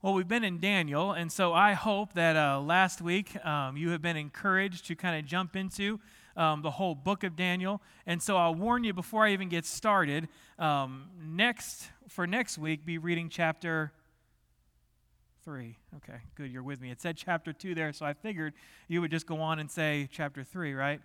Well, we've been in Daniel, and so I hope that last week you have been encouraged to kind of jump into the whole book of Daniel. And so I'll warn you before I even get started, for next week, be reading chapter 3. Okay, good, you're with me. It said chapter 2 there, so I figured you would just go on and say chapter 3, right?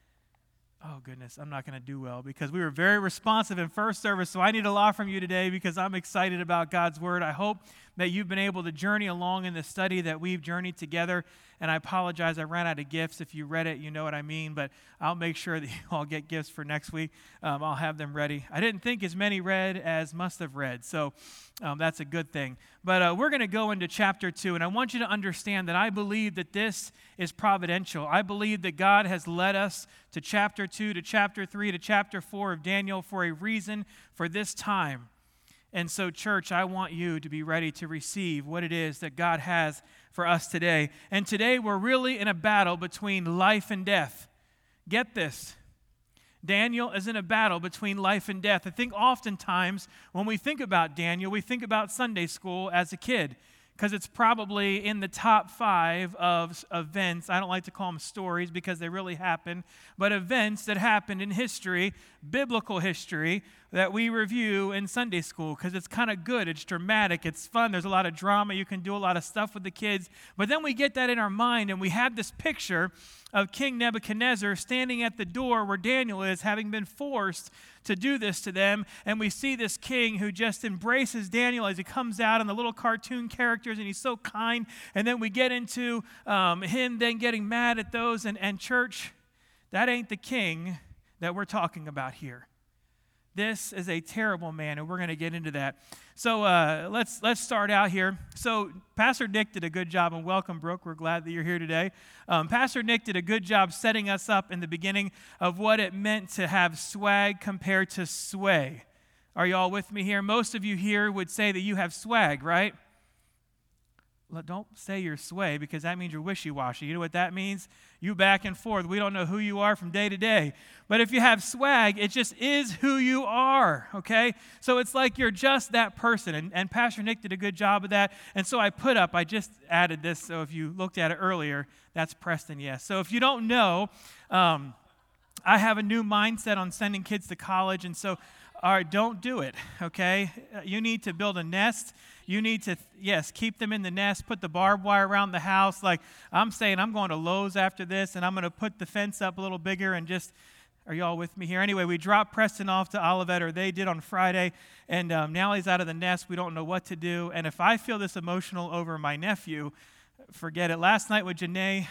Oh, goodness, I'm not going to do well because we were very responsive in first service, so I need a lot from you today because I'm excited about God's Word. I hope that you've been able to journey along in the study that we've journeyed together, and I apologize, I ran out of gifts. If you read it, you know what I mean, but I'll make sure that you all get gifts for next week. I'll have them ready. I didn't think as many read as must have read, so that's a good thing. But we're going to go into chapter 2, and I want you to understand that I believe that this is providential. I believe that God has led us to chapter 2, to chapter 3, to chapter 4 of Daniel for a reason, for this time. And so, church, I want you to be ready to receive what it is that God has for us today. And today we're really in a battle between life and death. Get this. Daniel is in a battle between life and death. I think oftentimes when we think about Daniel, we think about Sunday school as a kid because it's probably in the top 5 of events. I don't like to call them stories because they really happen, but events that happened in history, biblical history, that we review in Sunday school because it's kind of good, it's dramatic, it's fun, there's a lot of drama, you can do a lot of stuff with the kids, but then we get that in our mind and we have this picture of King Nebuchadnezzar standing at the door where Daniel is, having been forced to do this to them, and we see this king who just embraces Daniel as he comes out and the little cartoon characters, and he's so kind, and then we get into him then getting mad at those, and church, that ain't the king that we're talking about here. This is a terrible man, and we're going to get into that. So let's start out here. So Pastor Nick did a good job, and welcome, Brooke. We're glad that you're here today. Pastor Nick did a good job setting us up in the beginning of what it meant to have swag compared to sway. Are you all with me here? Most of you here would say that you have swag, right? Well, don't say you're sway because that means you're wishy-washy. You know what that means? You back and forth. We don't know who you are from day to day. But if you have swag, it just is who you are, okay? So it's like you're just that person. And Pastor Nick did a good job of that. And so I just added this, so if you looked at it earlier, that's Preston, yes. So if you don't know, I have a new mindset on sending kids to college. And so, all right, don't do it, okay? You need to build a nest. You need to, keep them in the nest, put the barbed wire around the house. Like I'm saying, I'm going to Lowe's after this, and I'm going to put the fence up a little bigger and just, are you all with me here? Anyway, we dropped Preston off to Olivet, or they did on Friday, and now he's out of the nest. We don't know what to do. And if I feel this emotional over my nephew, forget it. Last night with Janae,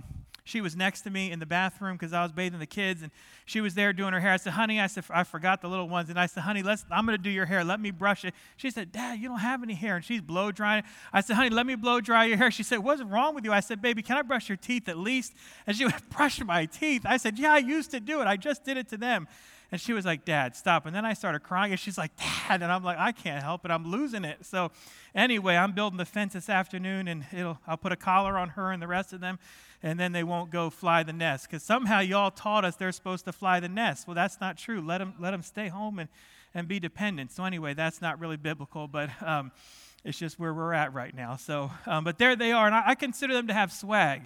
she was next to me in the bathroom because I was bathing the kids, and she was there doing her hair. I said, honey, I forgot the little ones. And I said, honey, I'm going to do your hair. Let me brush it. She said, Dad, you don't have any hair. And she's blow drying. I said, honey, let me blow dry your hair. She said, what's wrong with you? I said, baby, can I brush your teeth at least? And she went, brush my teeth. I said, yeah, I used to do it. I just did it to them. And she was like, Dad, stop. And then I started crying, and she's like, Dad. And I'm like, I can't help it. I'm losing it. So anyway, I'm building the fence this afternoon, and I'll put a collar on her and the rest of them, and then they won't go fly the nest. Because somehow y'all taught us they're supposed to fly the nest. Well, that's not true. Let them stay home and be dependent. So anyway, that's not really biblical, but it's just where we're at right now. So, but there they are, and I consider them to have swag.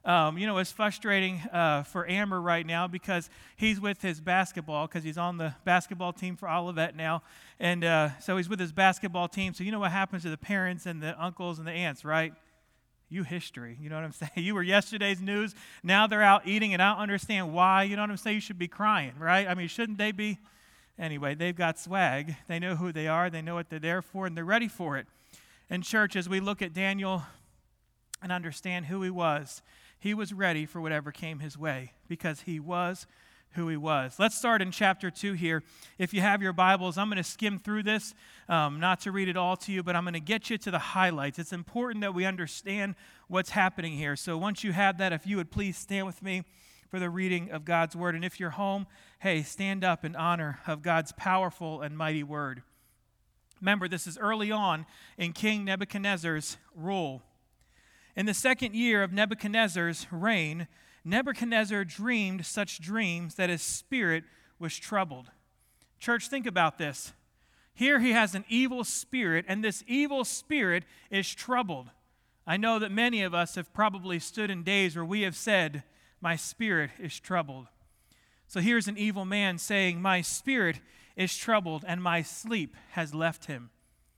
It's frustrating for Amber right now because he's with his basketball because he's on the basketball team for Olivet now. And so he's with his basketball team. So you know what happens to the parents and the uncles and the aunts, right? You history. You know what I'm saying? You were yesterday's news. Now they're out eating, and I don't understand why. You know what I'm saying? You should be crying, right? I mean, shouldn't they be? Anyway, they've got swag. They know who they are. They know what they're there for, and they're ready for it. And church, as we look at Daniel and understand who he was ready for whatever came his way because he was who he was. Let's start in chapter 2 here. If you have your Bibles, I'm going to skim through this, not to read it all to you, but I'm going to get you to the highlights. It's important that we understand what's happening here. So once you have that, if you would please stand with me for the reading of God's word. And if you're home, hey, stand up in honor of God's powerful and mighty word. Remember, this is early on in King Nebuchadnezzar's rule. In the 2nd year of Nebuchadnezzar's reign, Nebuchadnezzar dreamed such dreams that his spirit was troubled. Church, think about this. Here he has an evil spirit, and this evil spirit is troubled. I know that many of us have probably stood in days where we have said, my spirit is troubled. So here's an evil man saying, my spirit is troubled, and my sleep has left him.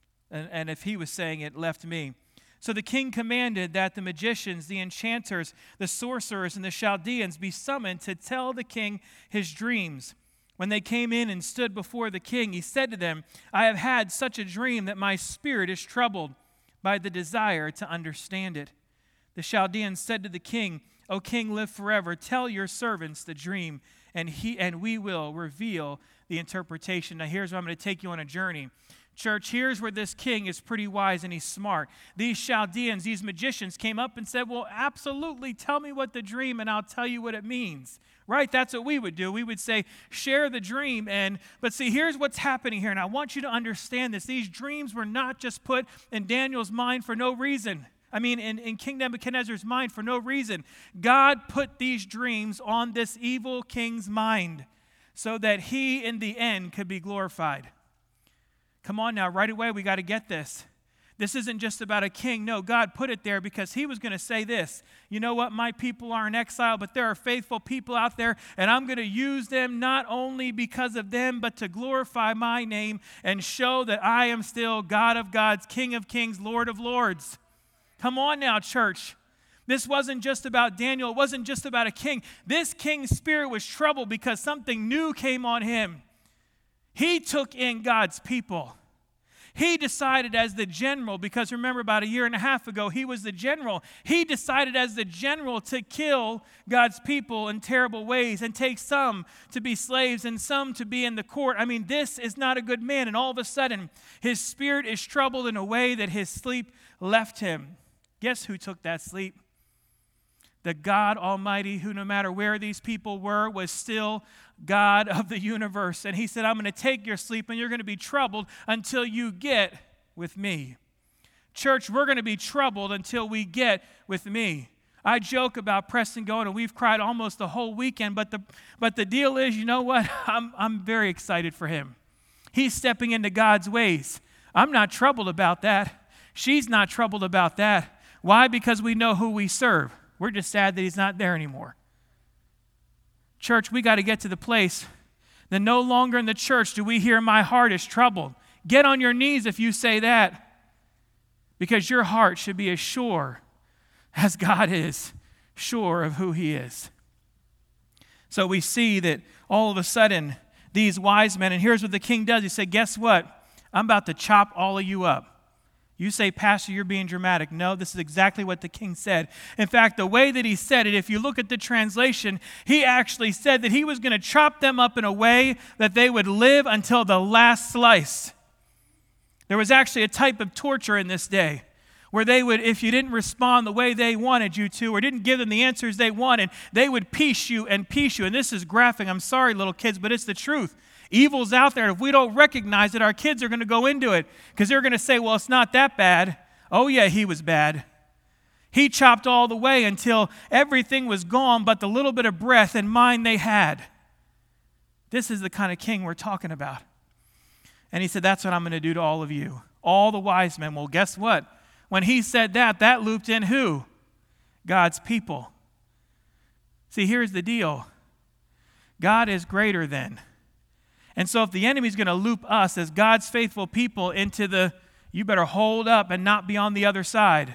And if he was saying it, left me. So the king commanded that the magicians, the enchanters, the sorcerers, and the Chaldeans be summoned to tell the king his dreams. When they came in and stood before the king, he said to them, I have had such a dream that my spirit is troubled by the desire to understand it. The Chaldeans said to the king, O king, live forever. Tell your servants the dream, and we will reveal the interpretation. Now here's where I'm going to take you on a journey. Church, here's where this king is pretty wise and he's smart. These Chaldeans, these magicians came up and said, well, absolutely, tell me what the dream and I'll tell you what it means. Right? That's what we would do. We would say, share the dream. But see, here's what's happening here, and I want you to understand this. These dreams were not just put in Daniel's mind for no reason. In King Nebuchadnezzar's mind for no reason. God put these dreams on this evil king's mind so that he, in the end, could be glorified. Come on now, right away, we got to get this. This isn't just about a king. No, God put it there because he was going to say this. You know what? My people are in exile, but there are faithful people out there, and I'm going to use them not only because of them, but to glorify my name and show that I am still God of gods, King of kings, Lord of lords. Come on now, church. This wasn't just about Daniel. It wasn't just about a king. This king's spirit was troubled because something new came on him. He took in God's people. He decided as the general, because remember about a year and a half ago, he was the general. He decided as the general to kill God's people in terrible ways and take some to be slaves and some to be in the court. This is not a good man. And all of a sudden, his spirit is troubled in a way that his sleep left him. Guess who took that sleep? The God Almighty, who no matter where these people were, was still God of the universe. And he said, I'm going to take your sleep and you're going to be troubled until you get with me. Church, we're going to be troubled until we get with me. I joke about Preston going, and we've cried almost the whole weekend, but the deal is, you know what? I'm very excited for him. He's stepping into God's ways. I'm not troubled about that. She's not troubled about that. Why? Because we know who we serve. We're just sad that he's not there anymore. Church, we got to get to the place that no longer in the church do we hear my heart is troubled. Get on your knees if you say that, because your heart should be as sure as God is sure of who he is. So we see that all of a sudden these wise men, and here's what the king does. He said, guess what? I'm about to chop all of you up. You say, Pastor, you're being dramatic. No, this is exactly what the king said. In fact, the way that he said it, if you look at the translation, he actually said that he was going to chop them up in a way that they would live until the last slice. There was actually a type of torture in this day where they would, if you didn't respond the way they wanted you to or didn't give them the answers they wanted, they would piece you. And this is graphic. I'm sorry, little kids, but it's the truth. Evil's out there. If we don't recognize it, our kids are going to go into it because they're going to say, well, it's not that bad. Oh, yeah, he was bad. He chopped all the way until everything was gone but the little bit of breath and mind they had. This is the kind of king we're talking about. And he said, that's what I'm going to do to all of you. All the wise men. Well, guess what? When he said that, that looped in who? God's people. See, here's the deal. God is greater than. And so if the enemy's going to loop us as God's faithful people into the, you better hold up and not be on the other side.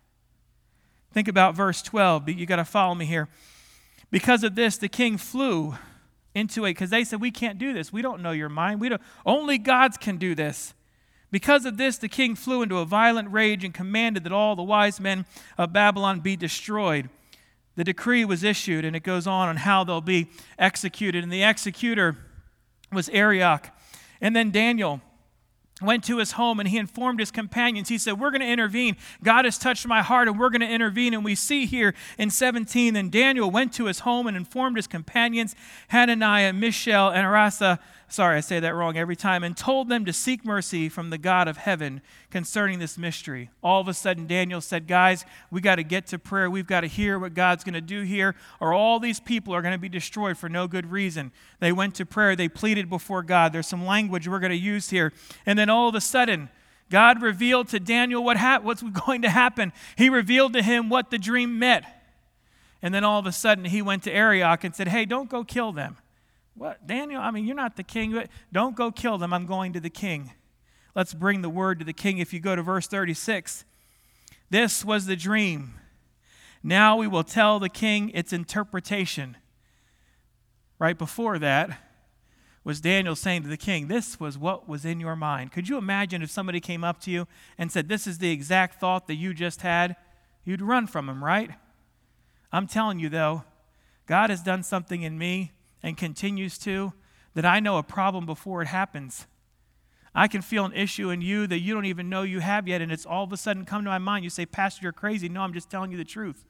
Think about verse 12. You got to follow me here. Because of this, the king flew into it, because they said, we can't do this. We don't know your mind. Only God can do this. Because of this, the king flew into a violent rage and commanded that all the wise men of Babylon be destroyed. The decree was issued, and it goes on how they'll be executed. And the executor was Arioch. And then Daniel went to his home and he informed his companions. He said, we're going to intervene. God has touched my heart and we're going to intervene. And we see here in 17, then Daniel went to his home and informed his companions, Hananiah, Mishael, and Arasa, sorry, I say that wrong every time, and told them to seek mercy from the God of heaven concerning this mystery. All of a sudden, Daniel said, guys, we got to get to prayer. We've got to hear what God's going to do here, or all these people are going to be destroyed for no good reason. They went to prayer. They pleaded before God. There's some language we're going to use here. And then all of a sudden, God revealed to Daniel what's going to happen. He revealed to him what the dream meant. And then all of a sudden, he went to Arioch and said, hey, don't go kill them. What, Daniel? I mean, you're not the king. Don't go kill them. I'm going to the king. Let's bring the word to the king. If you go to verse 36, this was the dream. Now we will tell the king its interpretation. Right before that was Daniel saying to the king, this was what was in your mind. Could you imagine if somebody came up to you and said, this is the exact thought that you just had? You'd run from him, right? I'm telling you, though, God has done something in me and continues to, that I know a problem before it happens. I can feel an issue in you that you don't even know you have yet, and it's all of a sudden come to my mind. You say, Pastor, you're crazy. No, I'm just telling you the truth.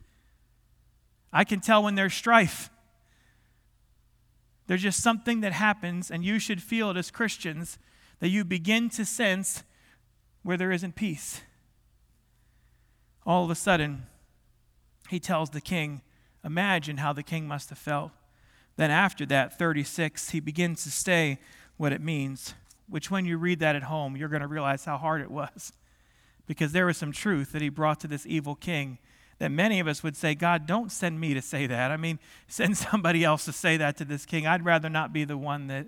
I can tell when there's strife. There's just something that happens, and you should feel it as Christians, that you begin to sense where there isn't peace. All of a sudden, he tells the king, imagine how the king must have felt. Then after that, 36, he begins to say what it means, which when you read that at home, you're going to realize how hard it was, because there was some truth that he brought to this evil king that many of us would say, God, don't send me to say that. I mean, send somebody else to say that to this king. I'd rather not be the one that.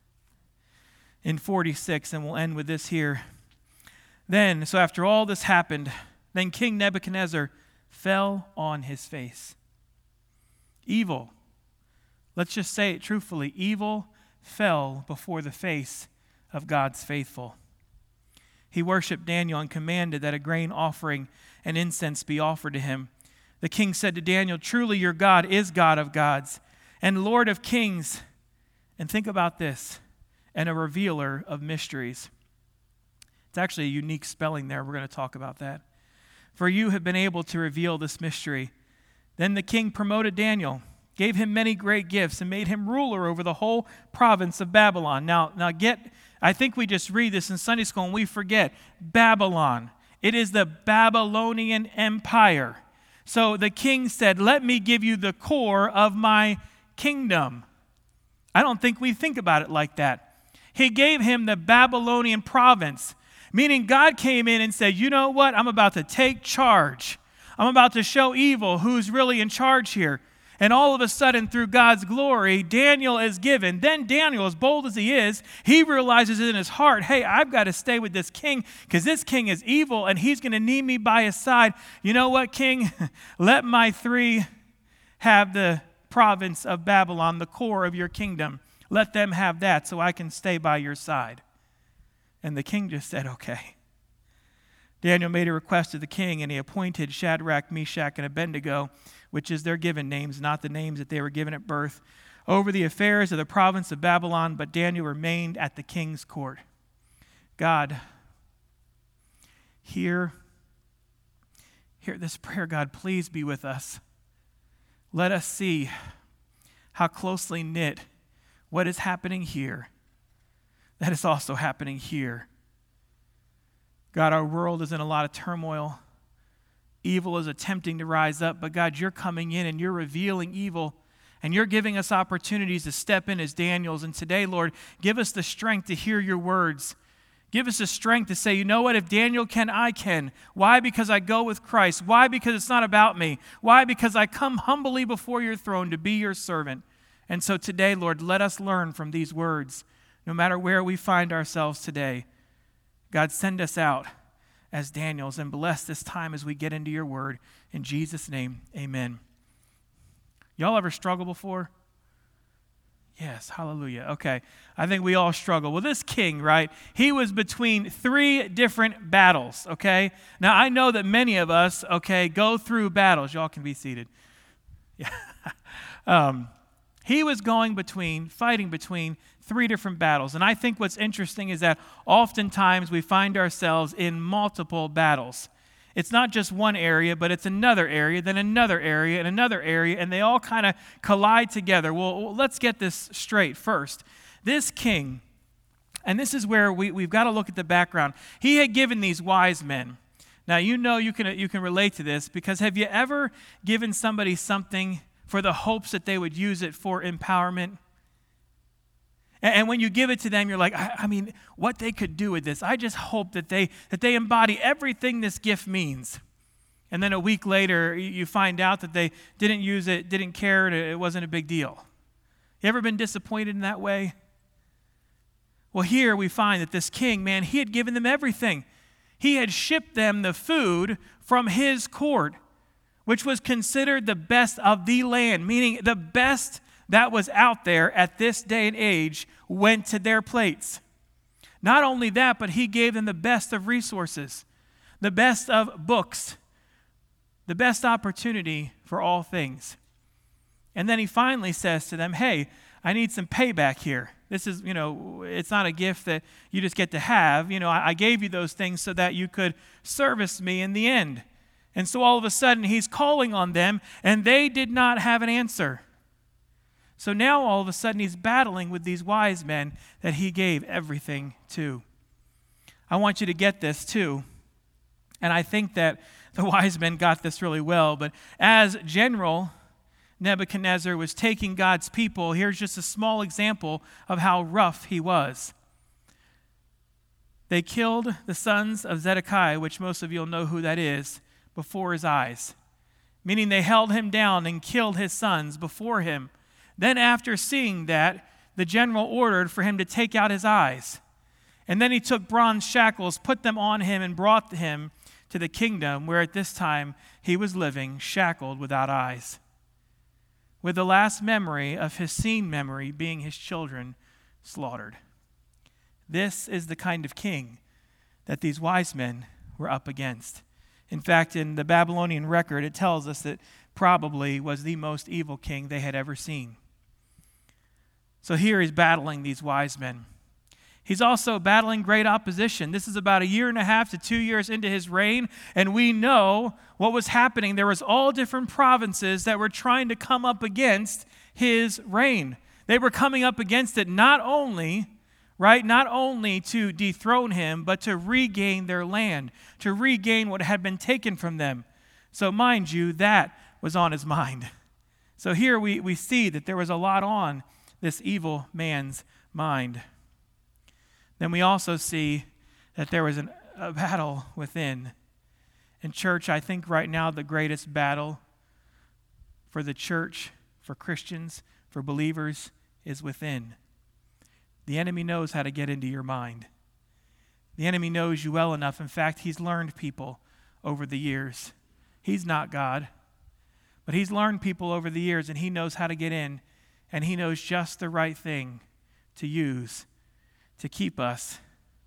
In 46, and we'll end with this here. Then, so after all this happened, then King Nebuchadnezzar fell on his face. Evil. Let's just say it truthfully. Evil fell before the face of God's faithful. He worshiped Daniel and commanded that a grain offering and incense be offered to him. The king said to Daniel, truly your God is God of gods and Lord of kings. And think about this, and a revealer of mysteries. It's actually a unique spelling there. We're going to talk about that. For you have been able to reveal this mystery. Then the king promoted Daniel, gave him many great gifts, and made him ruler over the whole province of Babylon. Now I think we just read this in Sunday school and we forget. Babylon. It is the Babylonian Empire. So the king said, let me give you the core of my kingdom. I don't think we think about it like that. He gave him the Babylonian province, meaning God came in and said, you know what? I'm about to take charge. I'm about to show evil who's really in charge here. And all of a sudden, through God's glory, Daniel is given. Then Daniel, as bold as he is, he realizes in his heart, hey, I've got to stay with this king because this king is evil and he's going to need me by his side. You know what, king? Let my three have the province of Babylon, the core of your kingdom. Let them have that so I can stay by your side. And the king just said, okay. Daniel made a request to the king, and he appointed Shadrach, Meshach, and Abednego, which is their given names, not the names that they were given at birth, over the affairs of the province of Babylon, but Daniel remained at the king's court. God, hear this prayer, God, please be with us. Let us see how closely knit what is happening here, that is also happening here. God, our world is in a lot of turmoil. Evil is attempting to rise up, but God, you're coming in and you're revealing evil, and you're giving us opportunities to step in as Daniels. And today, Lord, give us the strength to hear your words. Give us the strength to say, you know what, if Daniel can, I can. Why? Because I go with Christ. Why? Because it's not about me. Why? Because I come humbly before your throne to be your servant. And so today, Lord, let us learn from these words, no matter where we find ourselves today. God, send us out as Daniels and bless this time as we get into your word. In Jesus' name, amen. Y'all ever struggle before? Yes, hallelujah. Okay, I think we all struggle. Well, this king, right, he was between three different battles, okay? Now, I know that many of us, okay, go through battles. Y'all can be seated. Yeah. He was fighting between three different battles. And I think what's interesting is that oftentimes we find ourselves in multiple battles. It's not just one area, but it's another area, then another area, and another area, and they all kind of collide together. Well, let's get this straight first. this king, and this is where we've got to look at the background. He had given these wise men. Now, you can relate to this, because have you ever given somebody something for the hopes that they would use it for empowerment? And when you give it to them, you're like, I mean, what they could do with this. I just hope that they embody everything this gift means. And then a week later, you find out that they didn't use it, didn't care, it wasn't a big deal. You ever been disappointed in that way? Well, here we find that this king, man, he had given them everything. He had shipped them the food from his court, which was considered the best of the land, meaning the best that was out there at this day and age went to their plates. Not only that, but he gave them the best of resources, the best of books, the best opportunity for all things. And then he finally says to them, hey, I need some payback here. This is, it's not a gift that you just get to have. I gave you those things so that you could service me in the end. And so all of a sudden, he's calling on them, and they did not have an answer. So now all of a sudden, he's battling with these wise men that he gave everything to. I want you to get this too. And I think that the wise men got this really well. But as General Nebuchadnezzar was taking God's people, here's just a small example of how rough he was. They killed the sons of Zedekiah, which most of you will know who that is, before his eyes. Meaning they held him down and killed his sons before him. Then after seeing that, the general ordered for him to take out his eyes. And then he took bronze shackles, put them on him, and brought him to the kingdom where at this time he was living, shackled without eyes, with the last memory of his seen memory being his children slaughtered. This is the kind of king that these wise men were up against. In fact, in the Babylonian record, it tells us that probably was the most evil king they had ever seen. So here he's battling these wise men. He's also battling great opposition. This is about 1.5 to 2 years into his reign, and we know what was happening. There was all different provinces that were trying to come up against his reign. They were coming up against it not only to dethrone him, but to regain their land, to regain what had been taken from them. So mind you, that was on his mind. So here we see that there was a lot on this evil man's mind. Then we also see that there was a battle within. In church, I think right now the greatest battle for the church, for Christians, for believers, is within. The enemy knows how to get into your mind. The enemy knows you well enough. In fact, he's learned people over the years. He's not God, but he's learned people over the years, and he knows how to get in, and he knows just the right thing to use to keep us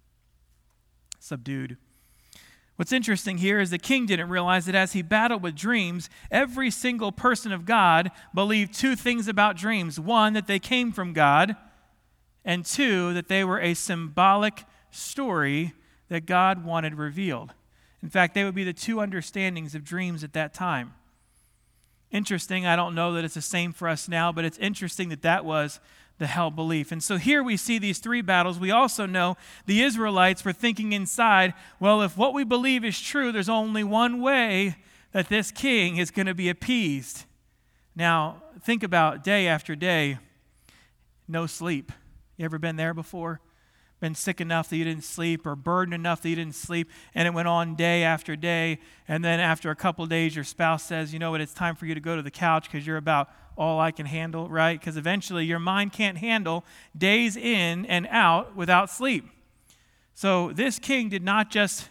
subdued. What's interesting here is the king didn't realize that as he battled with dreams, every single person of God believed two things about dreams. One, that they came from God, and two, that they were a symbolic story that God wanted revealed. In fact, they would be the two understandings of dreams at that time. Interesting, I don't know that it's the same for us now, but it's interesting that that was the held belief. And so here we see these three battles. We also know the Israelites were thinking inside, well, if what we believe is true, there's only one way that this king is going to be appeased. Now, think about day after day, no sleep. You ever been there before? Been sick enough that you didn't sleep, or burdened enough that you didn't sleep, and it went on day after day, and then after a couple of days, your spouse says, you know what, it's time for you to go to the couch because you're about all I can handle, right? Because eventually your mind can't handle days in and out without sleep. So this king did not just,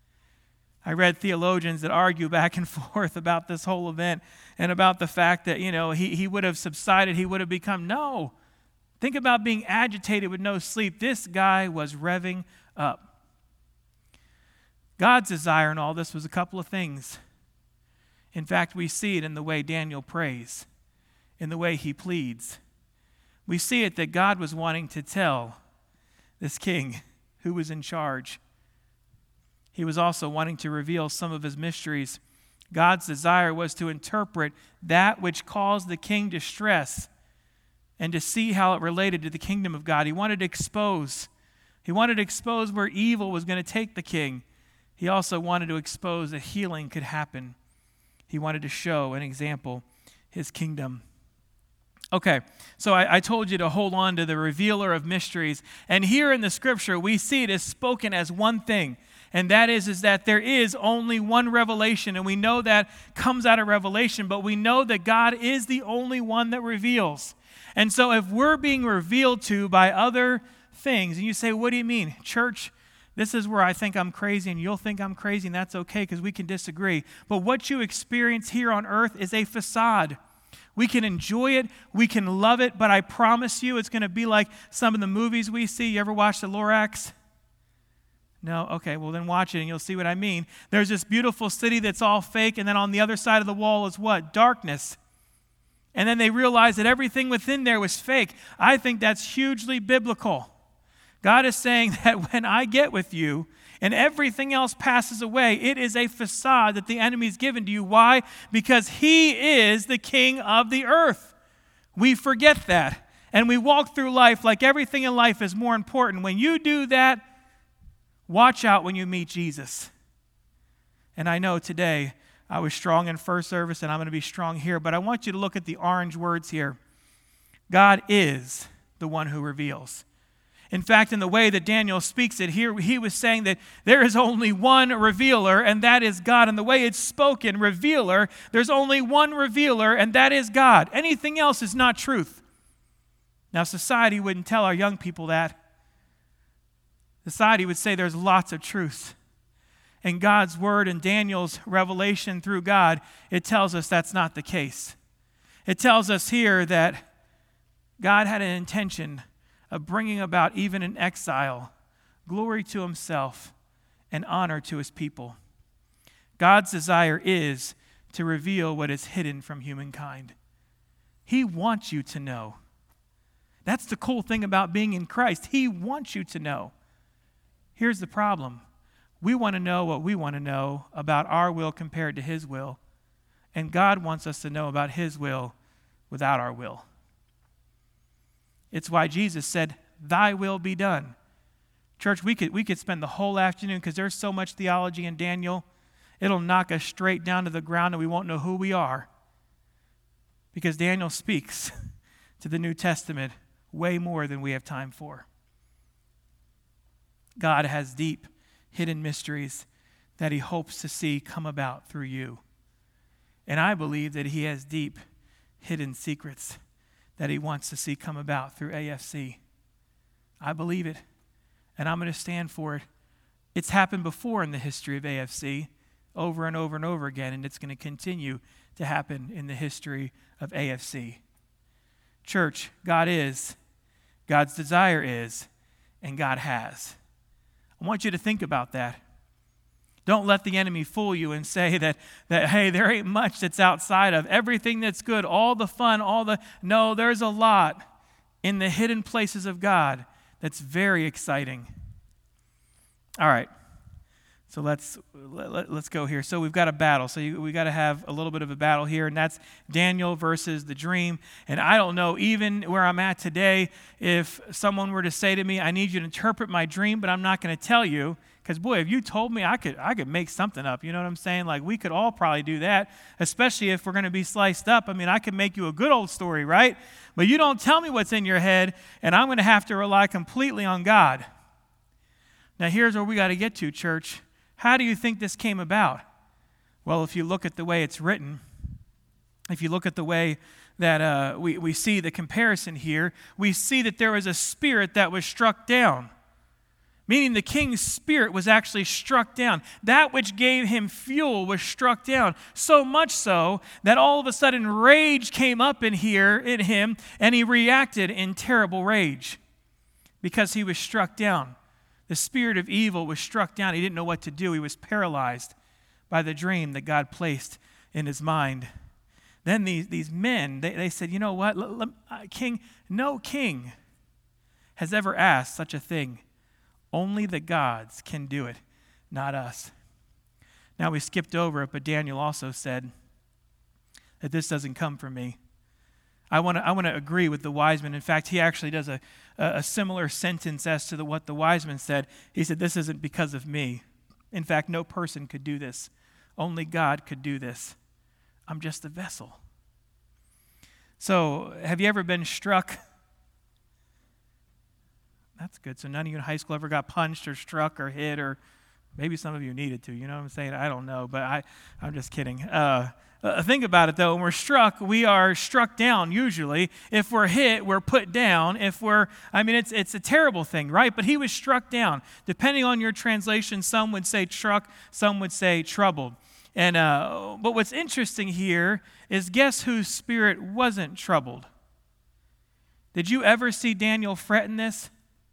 I read theologians that argue back and forth about this whole event and about the fact that, he would have subsided, he would have become, no. Think about being agitated with no sleep. This guy was revving up. God's desire in all this was a couple of things. In fact, we see it in the way Daniel prays, in the way he pleads. We see it that God was wanting to tell this king who was in charge. He was also wanting to reveal some of his mysteries. God's desire was to interpret that which caused the king distress and to see how it related to the kingdom of God. He wanted to expose. He wanted to expose where evil was going to take the king. He also wanted to expose that healing could happen. He wanted to show an example, his kingdom. Okay, so I told you to hold on to the revealer of mysteries. And here in the scripture, we see it is spoken as one thing. And that is that there is only one revelation. And we know that comes out of Revelation. But we know that God is the only one that reveals. And so if we're being revealed to by other things, and you say, what do you mean? Church, this is where I think I'm crazy and you'll think I'm crazy, and that's okay because we can disagree. But what you experience here on earth is a facade. We can enjoy it, we can love it, but I promise you it's going to be like some of the movies we see. You ever watch The Lorax? No? Okay, well then watch it and you'll see what I mean. There's this beautiful city that's all fake, and then on the other side of the wall is what? Darkness. And then they realize that everything within there was fake. I think that's hugely biblical. God is saying that when I get with you, and everything else passes away, it is a facade that the enemy's given to you. Why? Because he is the king of the earth. We forget that. And we walk through life like everything in life is more important. When you do that, watch out when you meet Jesus. And I know today I was strong in first service and I'm going to be strong here, but I want you to look at the orange words here. God is the one who reveals. In fact, in the way that Daniel speaks it here, he was saying that there is only one revealer, and that is God. And the way it's spoken, revealer, there's only one revealer, and that is God. Anything else is not truth. Now, society wouldn't tell our young people that. Society would say there's lots of truth. And God's word and Daniel's revelation through God, it tells us that's not the case. It tells us here that God had an intention of bringing about, even in exile, glory to himself and honor to his people. God's desire is to reveal what is hidden from humankind. He wants you to know. That's the cool thing about being in Christ. He wants you to know. Here's the problem. We want to know what we want to know about our will compared to his will. And God wants us to know about his will without our will. It's why Jesus said, thy will be done. Church, we could spend the whole afternoon, because there's so much theology in Daniel, it'll knock us straight down to the ground and we won't know who we are. Because Daniel speaks to the New Testament way more than we have time for. God has deep, hidden mysteries that he hopes to see come about through you. And I believe that he has deep, hidden secrets that he wants to see come about through AFC. I believe it, and I'm going to stand for it. It's happened before in the history of AFC, over and over and over again, and it's going to continue to happen in the history of AFC. Church, God is, God's desire is, and God has. I want you to think about that. Don't let the enemy fool you and say that hey, there ain't much that's outside of everything that's good, all the fun, no, there's a lot in the hidden places of God that's very exciting. All right, so let's go here. So we've got a battle. So we got to have a little bit of a battle here, and that's Daniel versus the dream. And I don't know, even where I'm at today, if someone were to say to me, I need you to interpret my dream, but I'm not going to tell you. Because, boy, if you told me, I could make something up. You know what I'm saying? Like, we could all probably do that, especially if we're going to be sliced up. I mean, I could make you a good old story, right? But you don't tell me what's in your head, and I'm going to have to rely completely on God. Now, here's where we got to get to, church. How do you think this came about? Well, if you look at the way it's written, if you look at the way that we see the comparison here, we see that there was a spirit that was struck down. Meaning the king's spirit was actually struck down. That which gave him fuel was struck down. So much so that all of a sudden rage came up in him, and he reacted in terrible rage because he was struck down. The spirit of evil was struck down. He didn't know what to do. He was paralyzed by the dream that God placed in his mind. Then these men, they said, you know what, king, no king has ever asked such a thing. Only the gods can do it, not us. Now, we skipped over it, but Daniel also said that this doesn't come from me. I want to agree with the wise men. In fact, he actually does a similar sentence as to what the wise men said. He said, this isn't because of me. In fact, no person could do this. Only God could do this. I'm just a vessel. So, have you ever been struck? That's good. So none of you in high school ever got punched or struck or hit, or maybe some of you needed to. You know what I'm saying? I don't know, but I'm just kidding. Think about it, though. When we're struck, we are struck down usually. If we're hit, we're put down. It's a terrible thing, right? But he was struck down. Depending on your translation, some would say struck, some would say troubled. And but what's interesting here is, guess whose spirit wasn't troubled? Did you ever see Daniel fret in this?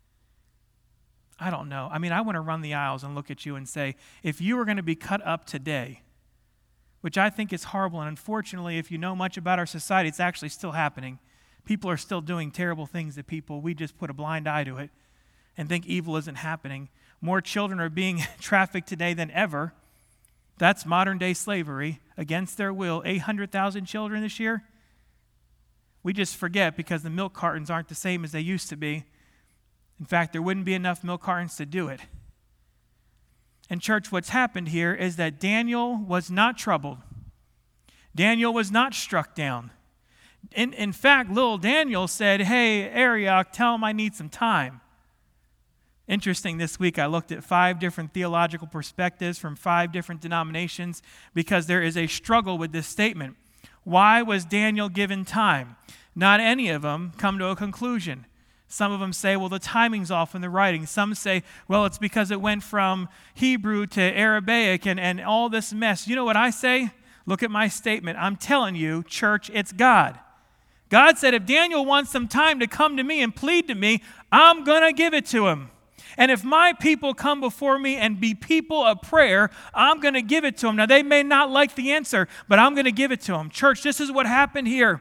I don't know. I want to run the aisles and look at you and say, if you were going to be cut up today, which I think is horrible, and unfortunately, if you know much about our society, it's actually still happening. People are still doing terrible things to people. We just put a blind eye to it and think evil isn't happening. More children are being trafficked today than ever. That's modern-day slavery against their will. 800,000 children this year. We just forget because the milk cartons aren't the same as they used to be. In fact, there wouldn't be enough milk cartons to do it. And church, what's happened here is that Daniel was not troubled. Daniel was not struck down. In fact, little Daniel said, hey, Arioch, tell him I need some time. Interesting, this week I looked at 5 different theological perspectives from 5 different denominations because there is a struggle with this statement. Why was Daniel given time? Not any of them come to a conclusion. Some of them say, well, the timing's off in the writing. Some say, well, it's because it went from Hebrew to Aramaic and all this mess. You know what I say? Look at my statement. I'm telling you, church, it's God. God said, if Daniel wants some time to come to me and plead to me, I'm going to give it to him. And if my people come before me and be people of prayer, I'm going to give it to them. Now, they may not like the answer, but I'm going to give it to them. Church, this is what happened here.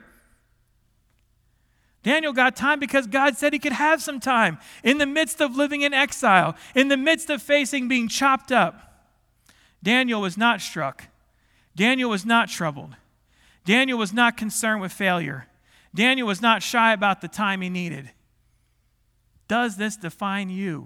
Daniel got time because God said he could have some time in the midst of living in exile, in the midst of facing being chopped up. Daniel was not struck. Daniel was not troubled. Daniel was not concerned with failure. Daniel was not shy about the time he needed. Does this define you?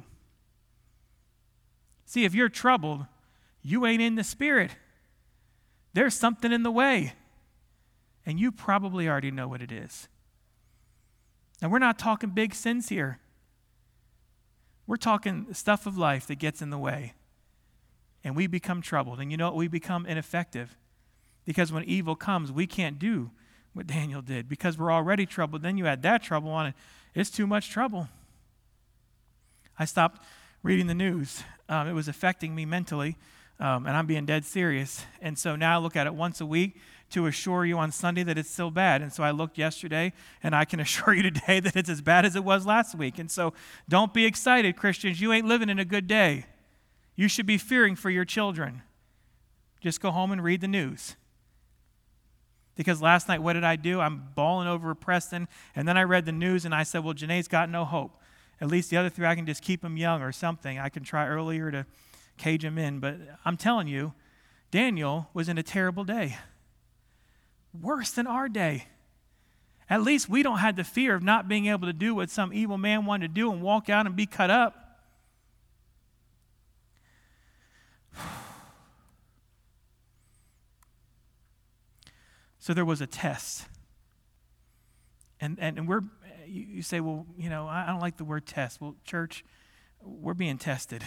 See, if you're troubled, you ain't in the Spirit. There's something in the way, and you probably already know what it is. And we're not talking big sins here. We're talking stuff of life that gets in the way. And we become troubled. And you know what? We become ineffective. Because when evil comes, we can't do what Daniel did. Because we're already troubled. Then you add that trouble on it. It's too much trouble. I stopped reading the news. It was affecting me mentally. And I'm being dead serious. And so now I look at it once a week to assure you on Sunday that it's still bad. And so I looked yesterday, and I can assure you today that it's as bad as it was last week. And so don't be excited, Christians. You ain't living in a good day. You should be fearing for your children. Just go home and read the news. Because last night, what did I do? I'm bawling over Preston, and then I read the news, and I said, well, Janae's got no hope. At least the other 3, I can just keep them young or something. I can try earlier to cage them in. But I'm telling you, Daniel was in a terrible day. Worse than our day. At least we don't have the fear of not being able to do what some evil man wanted to do and walk out and be cut up. So there was a test. And you say, well, you know, I don't like the word test. Well, church, we're being tested.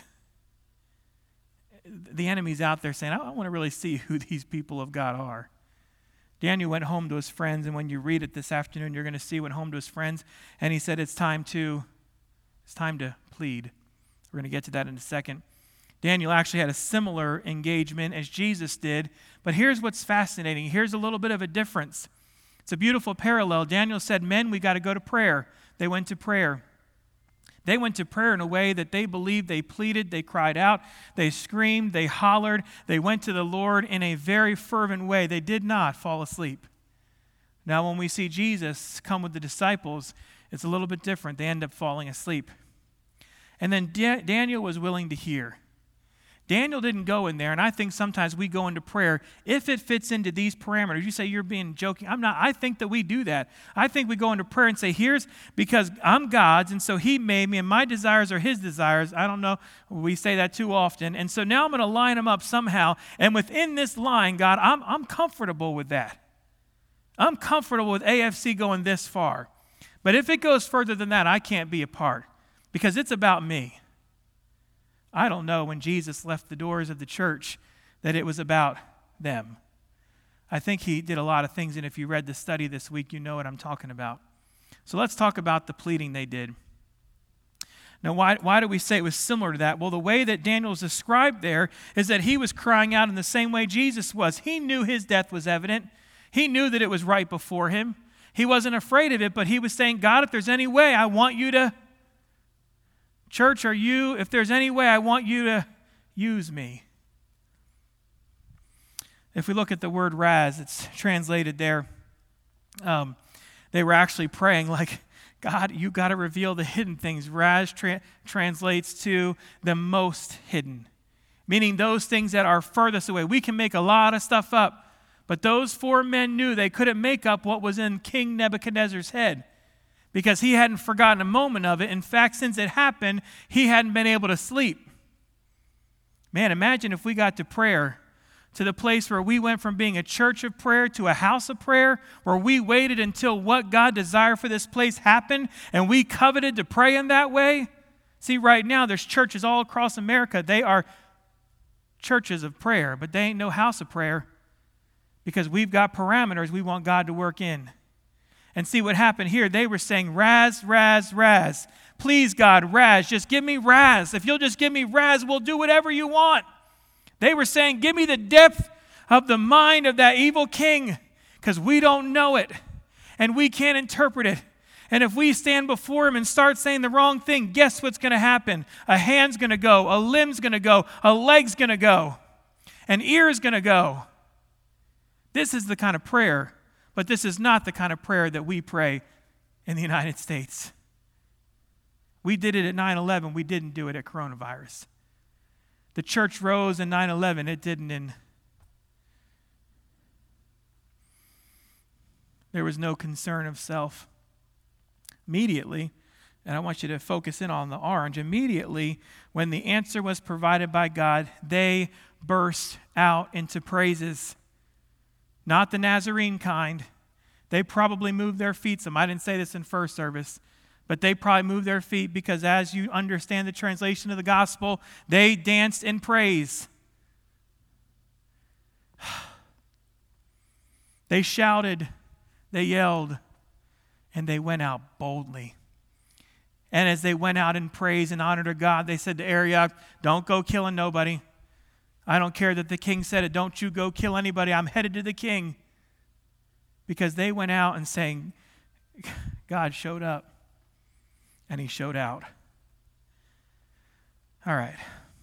The enemy's out there saying, I want to really see who these people of God are. Daniel went home to his friends, and when you read it this afternoon, you're going to see he went home to his friends, and he said, it's time to plead. We're going to get to that in a second. Daniel actually had a similar engagement as Jesus did, but here's what's fascinating. Here's a little bit of a difference. It's a beautiful parallel. Daniel said, men, we got to go to prayer. They went to prayer. They went to prayer in a way that they believed, they pleaded, they cried out, they screamed, they hollered, they went to the Lord in a very fervent way. They did not fall asleep. Now, when we see Jesus come with the disciples, it's a little bit different. They end up falling asleep. And then Daniel was willing to hear. Daniel didn't go in there, and I think sometimes we go into prayer if it fits into these parameters. You say you're being joking. I'm not. I think that we do that. I think we go into prayer and say, here's because I'm God's, and so he made me, and my desires are his desires. I don't know. We say that too often. And so now I'm going to line them up somehow, and within this line, God, I'm comfortable with that. I'm comfortable with AFC going this far. But if it goes further than that, I can't be a part because it's about me. I don't know when Jesus left the doors of the church that it was about them. I think he did a lot of things, and if you read the study this week, you know what I'm talking about. So let's talk about the pleading they did. Now, why do we say it was similar to that? Well, the way that Daniel is described there is that he was crying out in the same way Jesus was. He knew his death was evident. He knew that it was right before him. He wasn't afraid of it, but he was saying, God, if there's any way, I want you to... Church, if there's any way, I want you to use me. If we look at the word raz, it's translated there. They were actually praying like, God, you got to reveal the hidden things. Raz translates to the most hidden, meaning those things that are furthest away. We can make a lot of stuff up, but those 4 men knew they couldn't make up what was in King Nebuchadnezzar's head, because he hadn't forgotten a moment of it. In fact, since it happened, he hadn't been able to sleep. Man, imagine if we got to prayer, to the place where we went from being a church of prayer to a house of prayer, where we waited until what God desired for this place happened, and we coveted to pray in that way. See, right now, there's churches all across America. They are churches of prayer, but they ain't no house of prayer because we've got parameters we want God to work in. And see what happened here. They were saying, raz, raz, raz. Please, God, raz. Just give me raz. If you'll just give me raz, we'll do whatever you want. They were saying, give me the depth of the mind of that evil king, because we don't know it, and we can't interpret it. And if we stand before him and start saying the wrong thing, guess what's going to happen? A hand's going to go, a limb's going to go, a leg's going to go, an ear's going to go. This is the kind of prayer. But this is not the kind of prayer that we pray in the United States. We did it at 9/11. We didn't do it at coronavirus. The church rose in 9/11. It didn't in... There was no concern of self. Immediately, and I want you to focus in on the orange, immediately when the answer was provided by God, they burst out into praises. Not the Nazarene kind. They probably moved their feet some. I didn't say this in first service, but they probably moved their feet because as you understand the translation of the gospel, they danced in praise. They shouted, they yelled, and they went out boldly. And as they went out in praise and honor to God, they said to Arioch, don't go killing nobody. I don't care that the king said it. Don't you go kill anybody. I'm headed to the king. Because they went out and saying, God showed up. And he showed out. All right.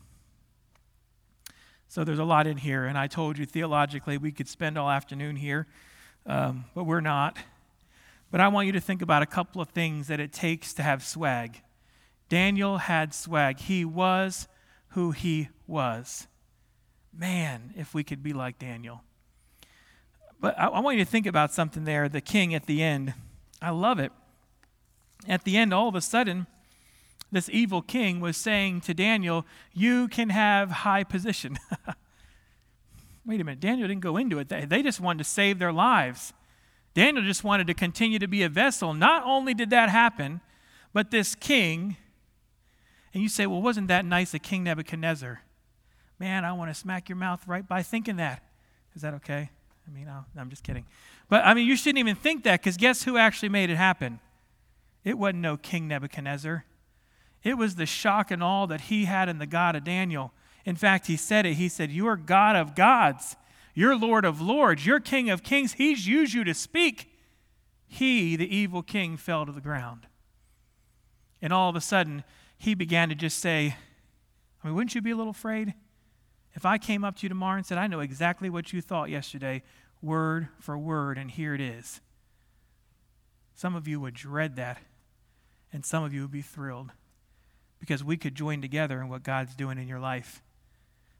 So there's a lot in here. And I told you theologically we could spend all afternoon here. But we're not. But I want you to think about a couple of things that it takes to have swag. Daniel had swag. He was who he was. Man, if we could be like Daniel. But I want you to think about something there, the king at the end. I love it. At the end, all of a sudden, this evil king was saying to Daniel, you can have high position. Wait a minute, Daniel didn't go into it. They just wanted to save their lives. Daniel just wanted to continue to be a vessel. Not only did that happen, but this king, and you say, well, wasn't that nice of King Nebuchadnezzar? Man, I want to smack your mouth right by thinking that. Is that okay? I mean, no, I'm just kidding. But, I mean, you shouldn't even think that, because guess who actually made it happen? It wasn't no King Nebuchadnezzar. It was the shock and awe that he had in the God of Daniel. In fact, he said it. He said, you are God of gods. You're Lord of lords. You're King of kings. He's used you to speak. He, the evil king, fell to the ground. And all of a sudden, he began to just say, I mean, wouldn't you be a little afraid? If I came up to you tomorrow and said, I know exactly what you thought yesterday, word for word, and here it is. Some of you would dread that, and some of you would be thrilled, because we could join together in what God's doing in your life.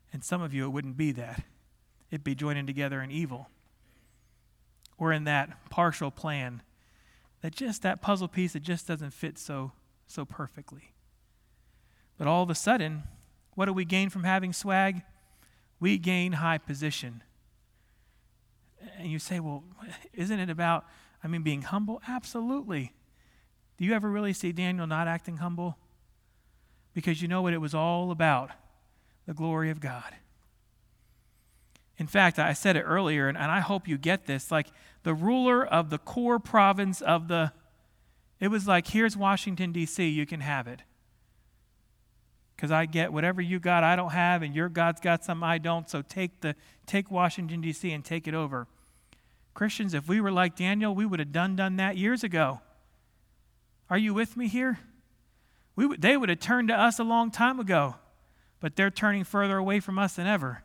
And some of you, it wouldn't be that. It'd be joining together in evil. Or in that partial plan, that puzzle piece that just doesn't fit so perfectly. But all of a sudden, what do we gain from having swag? We gain high position. And you say, well, isn't it about, being humble? Absolutely. Do you ever really see Daniel not acting humble? Because you know what it was all about? The glory of God. In fact, I said it earlier, and I hope you get this, like the ruler of the core province it was like, here's Washington, D.C., you can have it. Because I get whatever you got I don't have, and your God's got something I don't, so take Washington, D.C. and take it over. Christians, if we were like Daniel, we would have done that years ago. Are you with me here? They would have turned to us a long time ago, but they're turning further away from us than ever.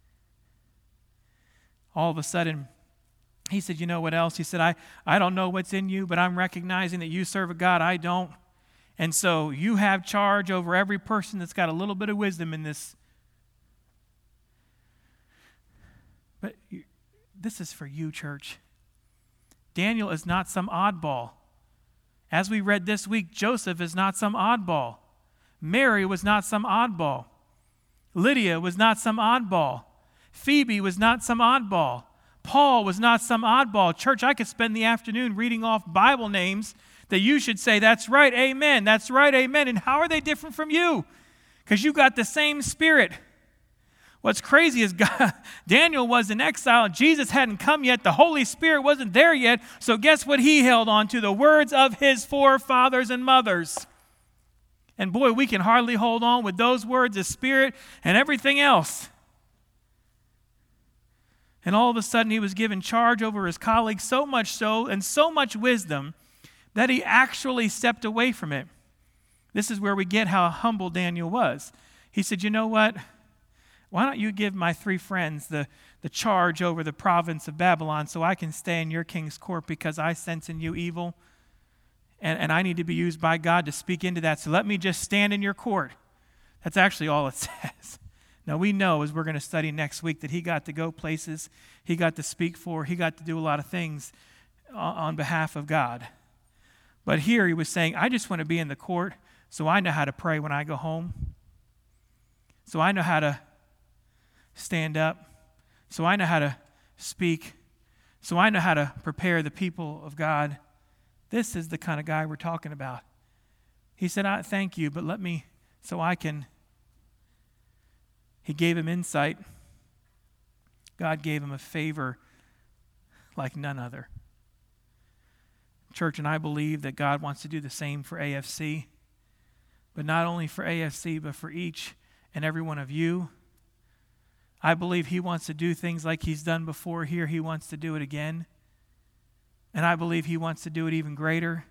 All of a sudden, he said, you know what else? He said, I don't know what's in you, but I'm recognizing that you serve a God I don't. And so you have charge over every person that's got a little bit of wisdom in this. But this is for you, church. Daniel is not some oddball. As we read this week, Joseph is not some oddball. Mary was not some oddball. Lydia was not some oddball. Phoebe was not some oddball. Paul was not some oddball. Church, I could spend the afternoon reading off Bible names that you should say, that's right, amen, that's right, amen. And how are they different from you? Because you got the same spirit. What's crazy is Daniel was in exile. Jesus hadn't come yet. The Holy Spirit wasn't there yet. So guess what he held on to? The words of his forefathers and mothers. And boy, we can hardly hold on with those words, the Spirit and everything else. And all of a sudden, he was given charge over his colleagues, so much so and so much wisdom that he actually stepped away from it. This is where we get how humble Daniel was. He said, you know what? Why don't you give my 3 friends the charge over the province of Babylon so I can stay in your king's court because I sense in you evil and I need to be used by God to speak into that. So let me just stand in your court. That's actually all it says. Now, we know, as we're going to study next week, that he got to go places, he got to speak for, he got to do a lot of things on behalf of God. But here he was saying, I just want to be in the court so I know how to pray when I go home, so I know how to stand up, so I know how to speak, so I know how to prepare the people of God. This is the kind of guy we're talking about. He said, I thank you, but let me, so I can. He gave him insight. God gave him a favor like none other. Church, and I believe that God wants to do the same for AFC, but not only for AFC, but for each and every one of you. I believe he wants to do things like he's done before here. He wants to do it again. And I believe he wants to do it even greater.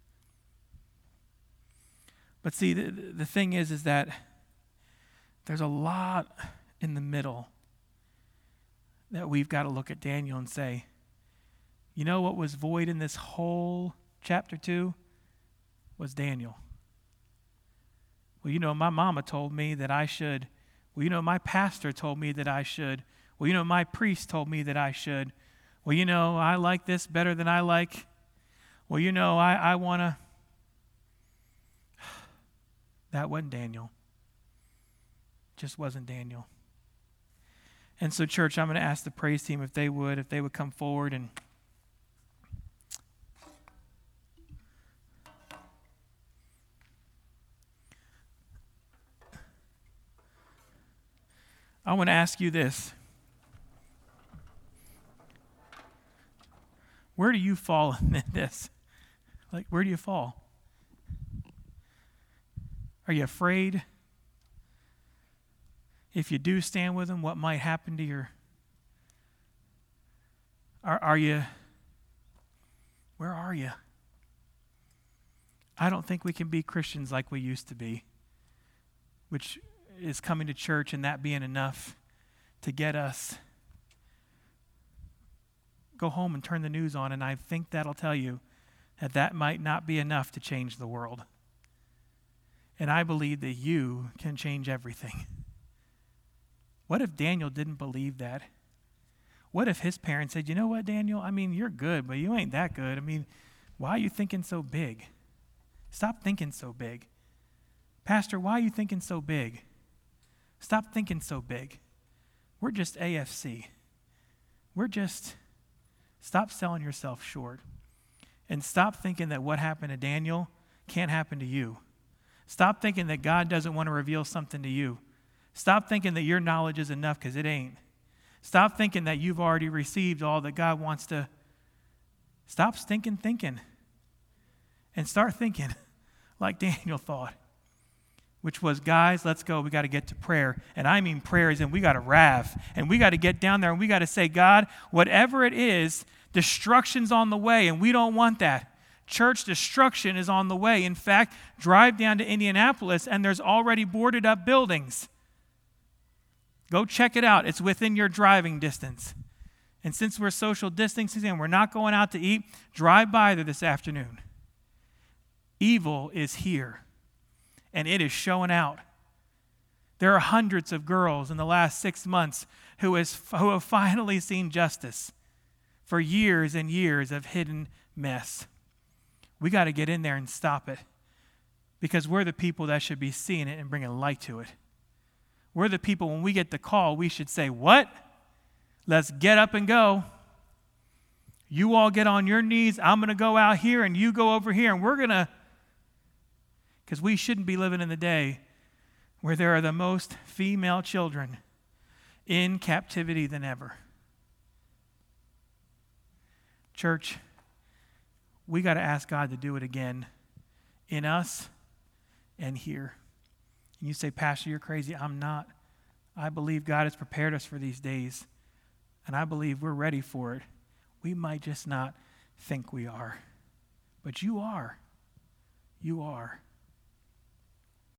But see, the thing is that there's a lot in the middle that we've got to look at Daniel and say, you know what was void in this whole chapter 2 was Daniel. Well, you know, my mama told me that I should. Well, you know, my pastor told me that I should. Well, you know, my priest told me that I should. Well, you know, I like this better than I like. Well, you know, I want to. That wasn't Daniel. Just wasn't Daniel. And so, church, I'm going to ask the praise team if they would come forward and I want to ask you this. Where do you fall in this? Like, where do you fall? Are you afraid? If you do stand with him, what might happen to your... Are you... Where are you? I don't think we can be Christians like we used to be, which is coming to church and that being enough to get us. Go home and turn the news on, and I think that'll tell you that might not be enough to change the world. And I believe that you can change everything. What if Daniel didn't believe that? What if his parents said, you know what, Daniel? I mean, you're good, but you ain't that good. I mean, why are you thinking so big? Stop thinking so big. Pastor, why are you thinking so big? Stop thinking so big. We're just AFC. Stop selling yourself short. And stop thinking that what happened to Daniel can't happen to you. Stop thinking that God doesn't want to reveal something to you. Stop thinking that your knowledge is enough, because it ain't. Stop thinking that you've already received all that God wants to. Stop stinking thinking. And start thinking like Daniel thought, which was, guys, let's go. We got to get to prayer. And I mean prayers, and we got to rav. And we got to get down there, and we got to say, God, whatever it is, destruction's on the way, and we don't want that. Church destruction is on the way. In fact, drive down to Indianapolis, and there's already boarded up buildings. Go check it out. It's within your driving distance. And since we're social distancing and we're not going out to eat, drive by there this afternoon. Evil is here, and it is showing out. There are hundreds of girls in the last 6 months who have finally seen justice for years and years of hidden mess. We got to get in there and stop it, because we're the people that should be seeing it and bringing light to it. We're the people, when we get the call, we should say, what? Let's get up and go. You all get on your knees. I'm going to go out here, and you go over here, and we're going to, because we shouldn't be living in the day where there are the most female children in captivity than ever. Church, we got to ask God to do it again in us and here. And you say, Pastor, you're crazy. I'm not. I believe God has prepared us for these days, and I believe we're ready for it. We might just not think we are, but you are. You are.